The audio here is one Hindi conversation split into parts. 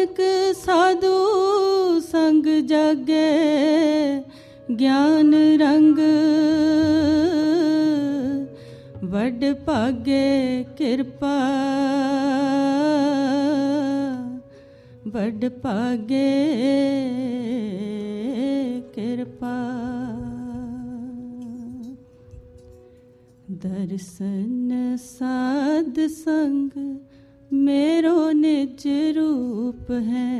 नानक साधु संग जागे ज्ञान रंग वड भागे कृपा वड भागे कृपा दर्शन साध संग मेरो निज रूप है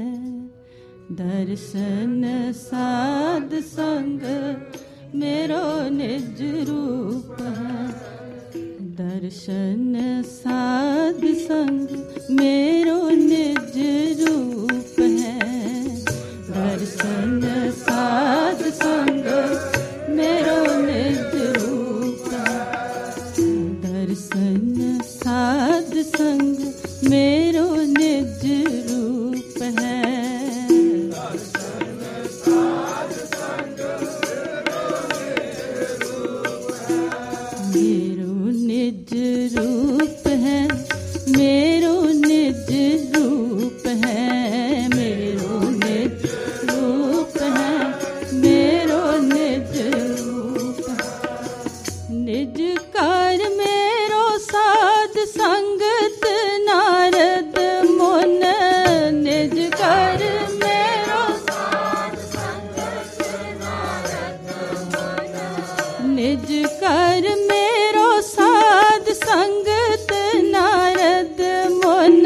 दर्शन साध संग मेरो निज रूप है दर्शन साध संग मेरो निज रूप है दर्शन साध संग मेरो निज रूप है दर्शन साध संग मेरो निज रूप है मेरो निज रूप है मेरो निज रूप है मेरो निज रूप है मेरो निज रूप निज कार मेरो साध संगत नारद मुन निज कार मेरो साध संगत नारद मुन निज कार मेरो साध संगत नारद मुन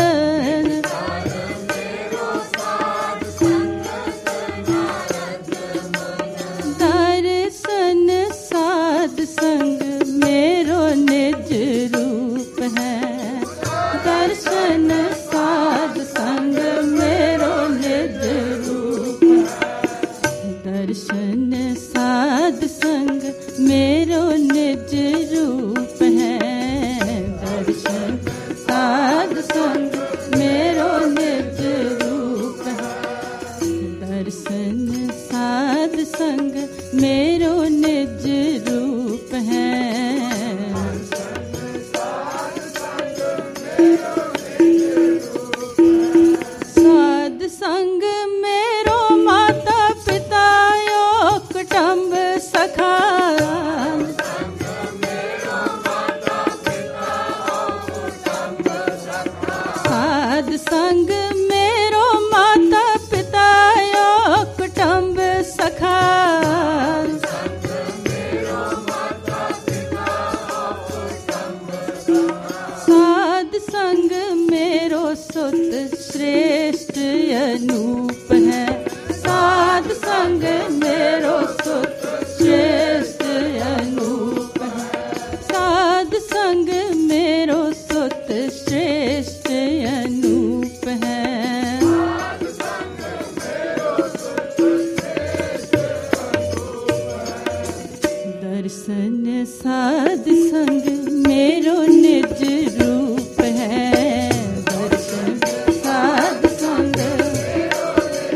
दर्शन साध संग मेरो निज रूप है दर्शन साध संग मेरो निज रूप दर्शन साध संग मेरो निज रूप है दर्शन साध संग मेरो निज रूप है दर्शन साध संग मेरो निज रूप है साध संग मेरो माता पिता यो कुटुंब सखा साध संग मेरो माता पिता यो कुटुंब सखा साध संग मेरो सुत श्रेष्ठ अनूप है साध संग मेरो सुत श्रेष्ठ अनूप है साध संग मेरो सुत श्रेष्ठ अनूप है दर्शन साध संग मेरो निज रूप है दर्शन साध संग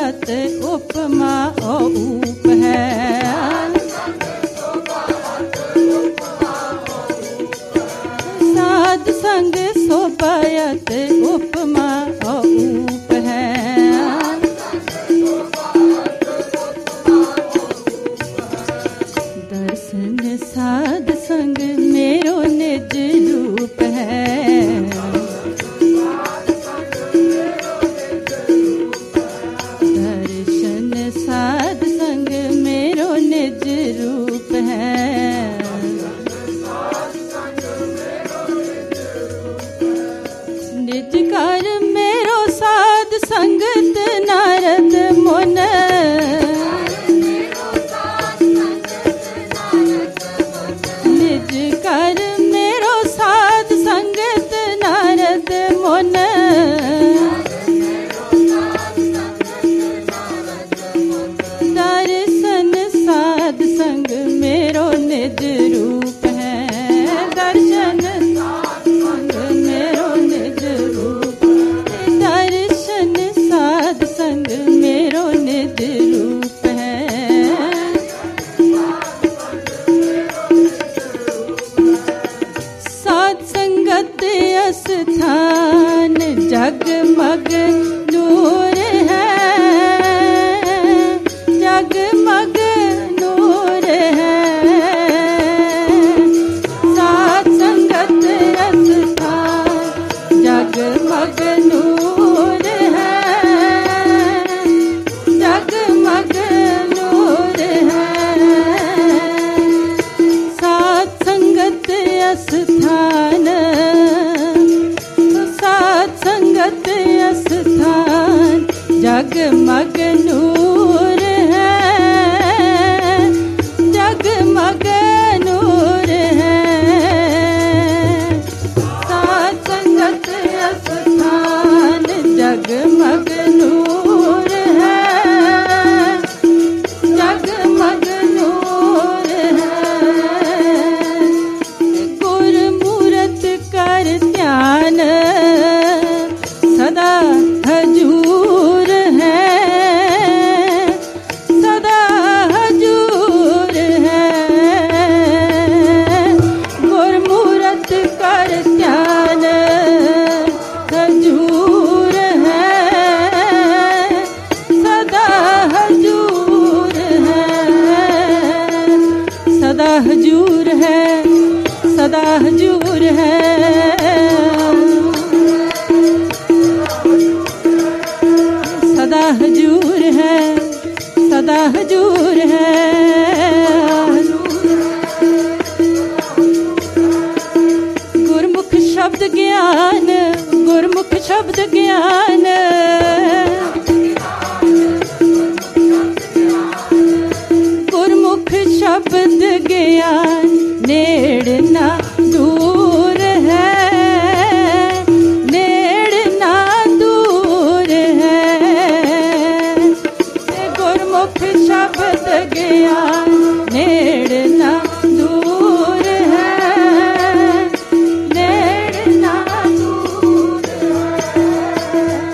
शोभात उपमा ऊप है। साध संग शोभात उपमा ऊप है। दर्शन साध संग मेरो निज रूप है। दर्शन साध संग मेरो निज रूप है। निज कर मेरो साध संगत नारद मुन। निज कर मेरो साध संगत नारद मुन। दर्शन साध संग मेरो निज रूप है। दर्शन संग मेरो निज रूप। दर्शन साध संग मेरो निज रूप है। साध संगत स्थान जगमग नूर है। जगमग नूर है। साध संगत स्थान जगमग नूर है। जगमग नूर है। साध संगत स्थान। साध संगत स्थान जगमग नूर है। जगमग नूर है। साध संगत स्थान जगमग नूर है। जगमग नूर है। गुरमूरत कर ध्यान सदा हजूर है। सदा हजूर है। गुरमूरत कर ध्यान हजूर है। सदा हजूर है। सदा हजूर है। सदा हजूर है। सदा हजूर है। सदा हजूर है। गुरमुख शब्द ज्ञान। गुरमुख शब्द ज्ञान। गुरमुख शब्द ज्ञान नेड़ ना दूर है। नेड़ ना दूर है। गुरमुख शब्द ज्ञान नेड़ ना दूर है। नेड़ ना दूर है।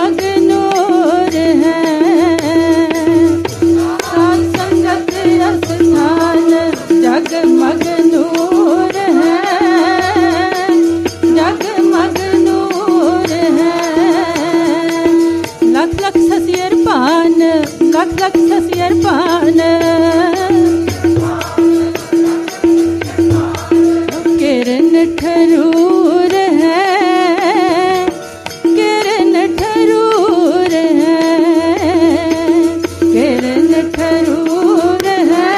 नूर है। साध संगत स्थान जगमग नूर है, जगमग नूर है। लख लख ससियर पान, लख लख ससियर पान, किरण ठरूर है, किरण ठरूर है, किरण ठरूर है,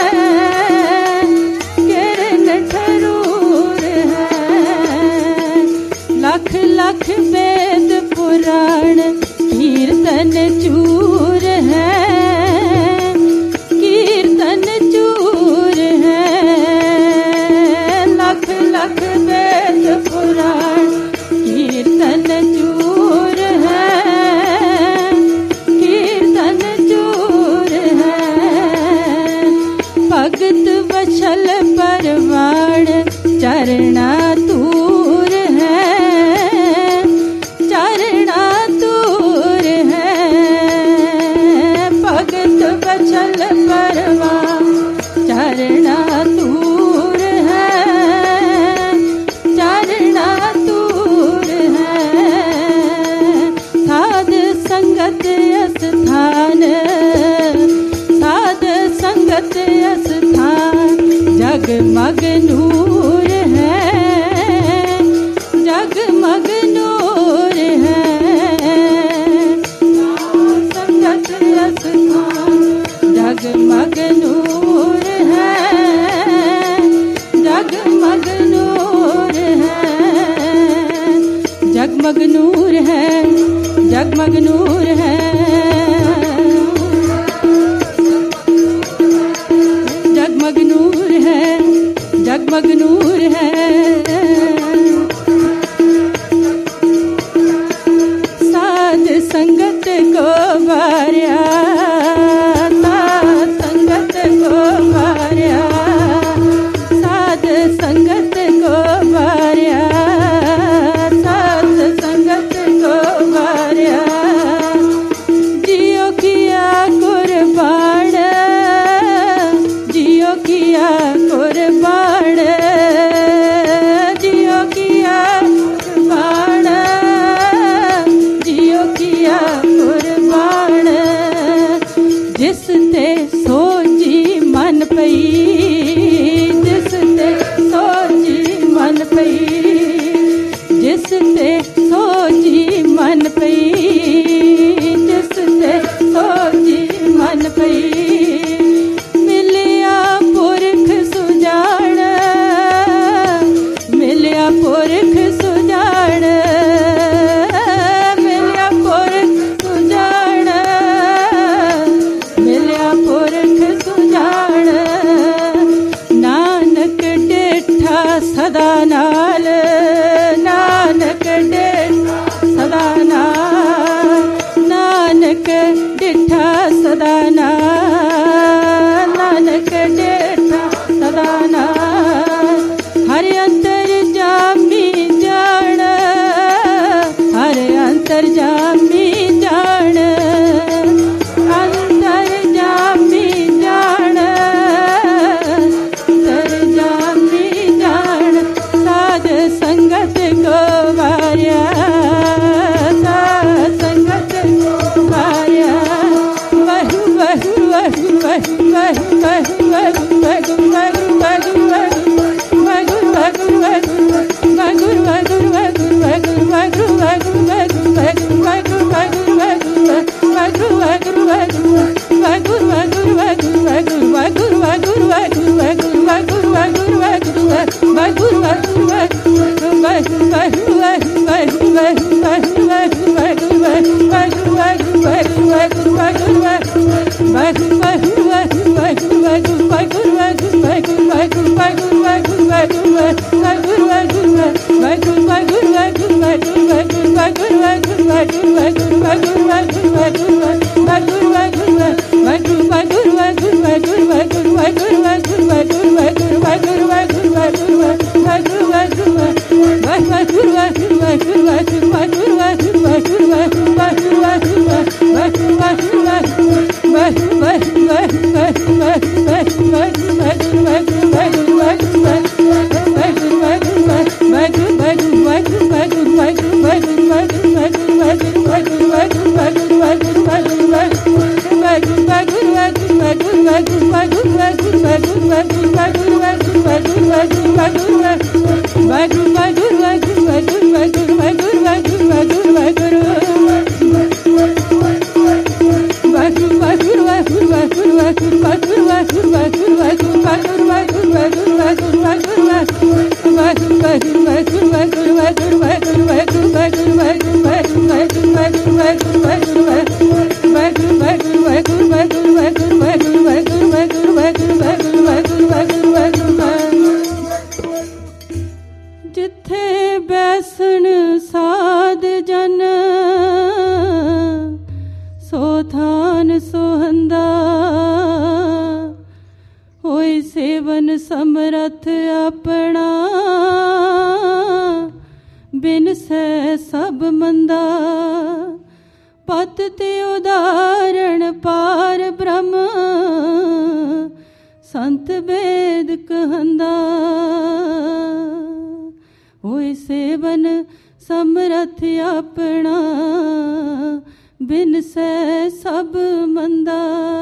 किरण ठरूर है। लख लख वेद पुराण कीर्तन चूर है, कीर्तन चूर है। लख लख वेद पुराण कीर्तन चूर है, कीर्तन चूर है। भगत वशल परवाण चरणा तूर है, चरणा तूर है। भगत वशल परवाण चरणा तूर है, चरणा तूर है। साध संगत स्थान, साध संगत स्थान जगमग नूर है, जगमग नूर है। संगत स्थान जगमग नूर है, जगमग नूर है। जगमग नूर है, जगमग नूर है, जगमग नूर है, जगमग नूर है। साध संगत को वार्या, साध संगत को वार्या, साध संगत को वार्या, साध संगत को वार्या। जियो किया कुर्बान, जियो किया कुर्बान, जियो किया कुर्बान, जियो किया कुर्बान। जिस ते सोची मन पई, जिस ते सोची मन पई, जिस ते सोची मन पई, जिस ते सोची मन पई। मिलिया पुरख सुजान, मिलिया पुरख सुजान, मिलिया पुरख सुजान, मिलिया पुरख सुजान। नानक डेठा सदा नाल, नानक डेठा सदा नाल, नानक डिठा सदा नाल, नानक डेठा सदा नाल। हर अंतर जामी जान, हर अंतर जामी जान, अंतर जामी जान, अंतर जामी जान। साध संगत को वार्या, साध संगत को वार्या। वहु वहु थान सोहंदा होए सेवन समरथ अपना बिन सै सब मंदा पत ते उदाहरण पार ब्रह्म संत वेद कहंदा होए सेवन समरथ अपना बिन सै सब मंदा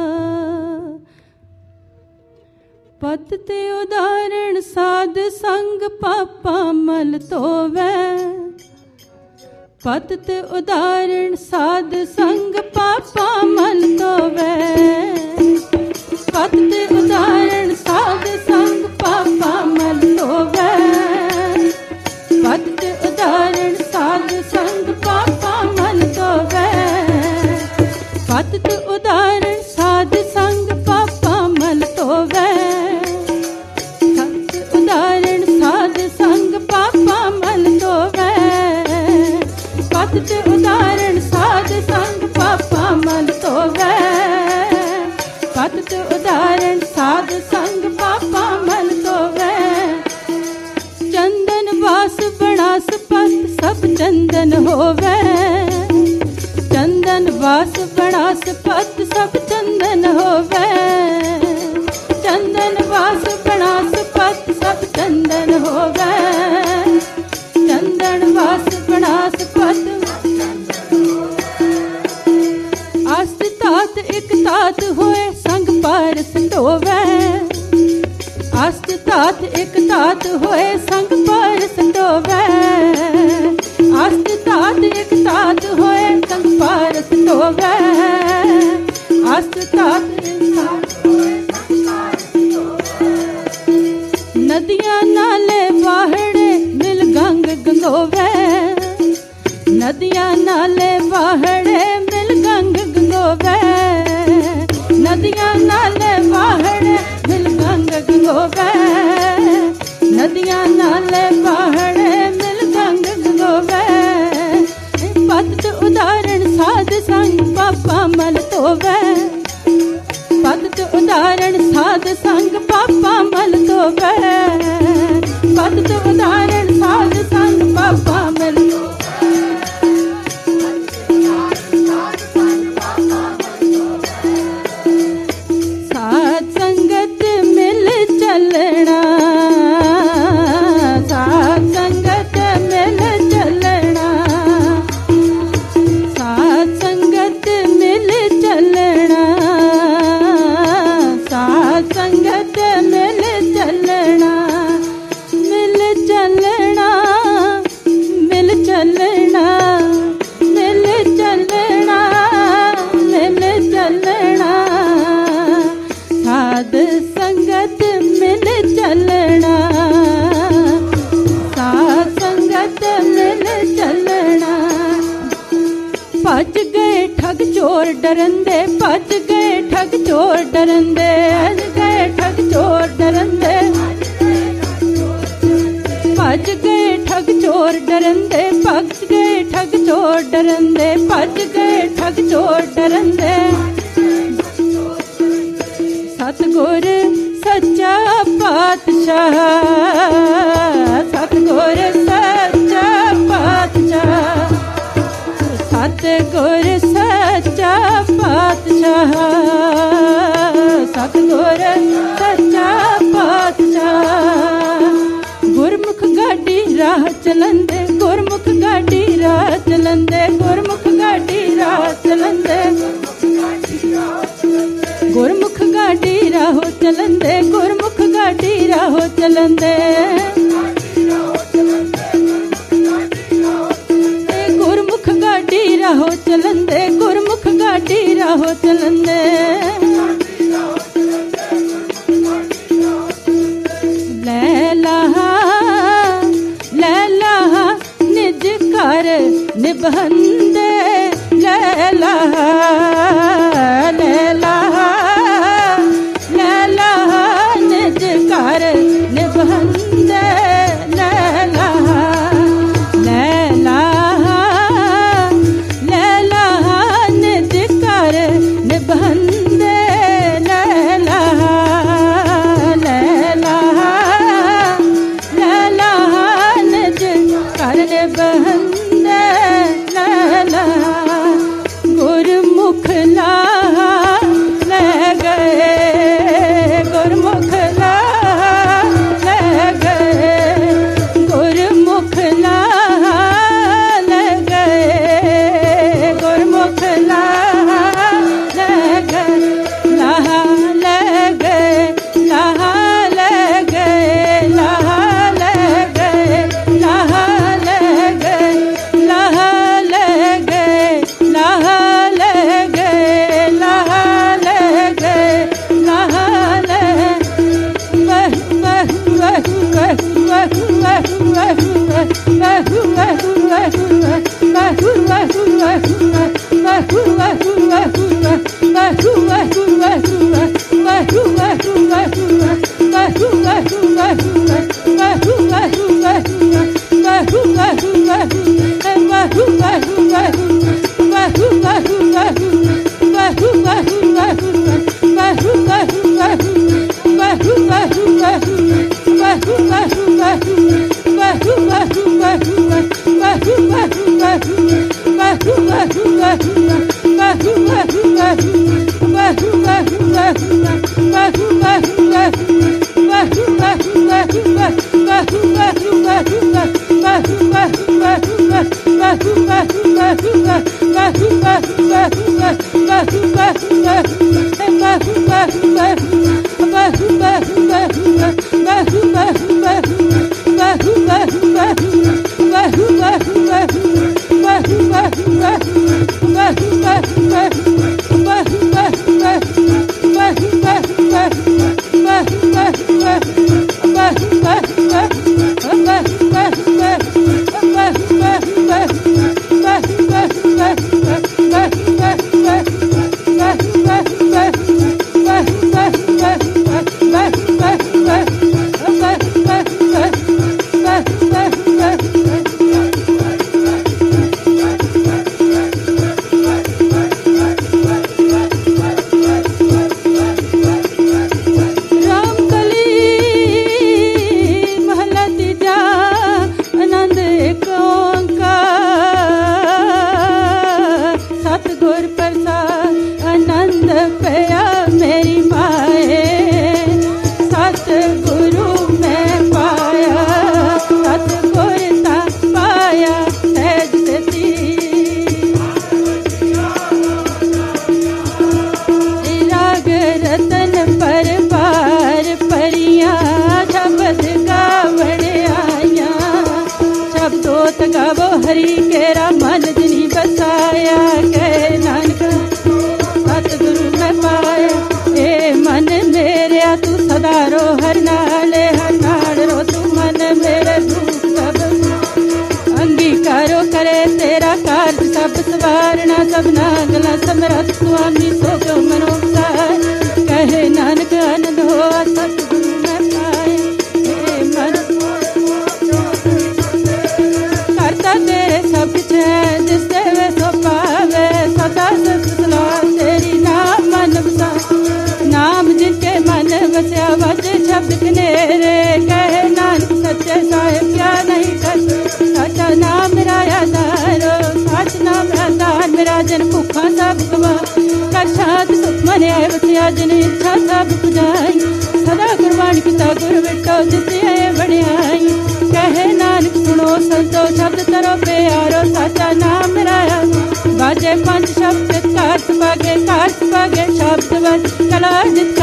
पत ते उदाहरण साध संग पापा मल धोवै पत ते उदाहरण साध संग पापा मल धोवै पत ते उदाहरण साध संग पापा मल धोवै पत ते उदाहरण साध संग पापा मल धोवै पत ते उदाहरण साध संग पापा मल धोवै उदाहरण साध संग पापा मल धोवै पत ते उदाहरण साध संग पापा मल धोवै पत ते उदाहरण साध संग पापा मल धोवै चंदन वास बनास पत सब चंदन होवै चंदन वास बनास पत सब चंदन होवै चंदन वास बनास पत सब चंदन होवै चंदन वास बनास पत अस्त तात एक तात होए संग पारस ढोवै अस्त तात एक तात होए संग पारस ढोवै अस्त तात एक तात होए संग पारस ढोवै अस्त तात एक तात होए नदियां नाले बाहड़े मिल गंग गंगोवै नदियां नाले बाहड़े मिल गंग गंगोवै नदियां नाले बाहड़े मिल गंग गंगोवै नदियां नाले बाहड़े मिल गंग गंगोवै पत उदाहरण साध संग पापा मल धोवै पत उदाहरण साध संग पापा मल धोवै पत उदाहरण साध संग पापा मल साध संगत मिल चलना साध संगत मिल चलना साध संगत मिल चलना साध संगत मिल चलना मिल चलना मिल चलना मिल चलना मिल चलना साध संगत मिल चलना साध संगत मिल चलना भज गए ठग चोर डरंदे भज गए ठग चोर डरंदे भज गए ठग चोर डरंदे भज गए ठग चोर डरंदे भज गए ठग चोर डरंदे भज गए ठग चोर डरंदे सतगुर सच्चा पातशाह सतगुर सच्चा पातशाह सतगुर सच्चा पातशाह सतगुर सच्चा पातशाह गुरमुख गाड़ी राह चलंदे गुरमुख गाड़ी राह चलंदे गुरमुख गाड़ी राह चलंदे गुरमुख गाड़ी राहो चलंदे गुरमुख गाड़ी राहो चलंदे गुरमुख गाड़ी राहो चलंदे गुरमुख गाड़ी राहो चलंदे लैला लैला निज कर निबंदे लैला लैला लैला निज कर निबंदे लैला लैला लैला निज कर गुरमुख लाहा ले गए, गुरमुख लाहा ले गए, गुरमुख लाहा ले गए, गुरमुख लाहा ले गए, लाहा ले गए, लाहा ले गए, लाहा ले गए, लाहा ले गए, लाहा ले गए, लाहा ले गए, लाहा ले गए, लाहा ले वह वह वह वह वह वह वह वह गावो हरि केरा मन जिनी बसाया, कहे नानक सतगुरु मैं पाया। ए मन मेरे तू सदा रो हर नाले, हर नाल रो तू मन मेरे दुख सब अंगीकारो करे तेरा कार्य सब सवारना, सब नागला समरथ स्वामी सो क्यों मनोसार। कहे नानक आनंद हो सतगुरु मैं पाया। ए मन तेरे सब कुछ है जिस देवे सो पावे, सदा सतला तेरी नाम मन बसा। नाम जिनके मन बसया बजे शब्द कनेरे, कहे नानक सच्चे साहिब क्या नहीं कर। सच्चा नाम मेरा यादारो, सच नाम मेरा दान मेरा जन भूखा सब गवा। कर शांत सुख मन आए बसिया जन इच्छा सब पुजाई। सदा गुरबाणी पिता गुर बिटो जिसे बड़ियाई। कहे नानक सुनो संतो शब्द तरो प्यारो, साचा नाम मेरा बाजे पंच शब्द कार सुभागे शब्द कला जित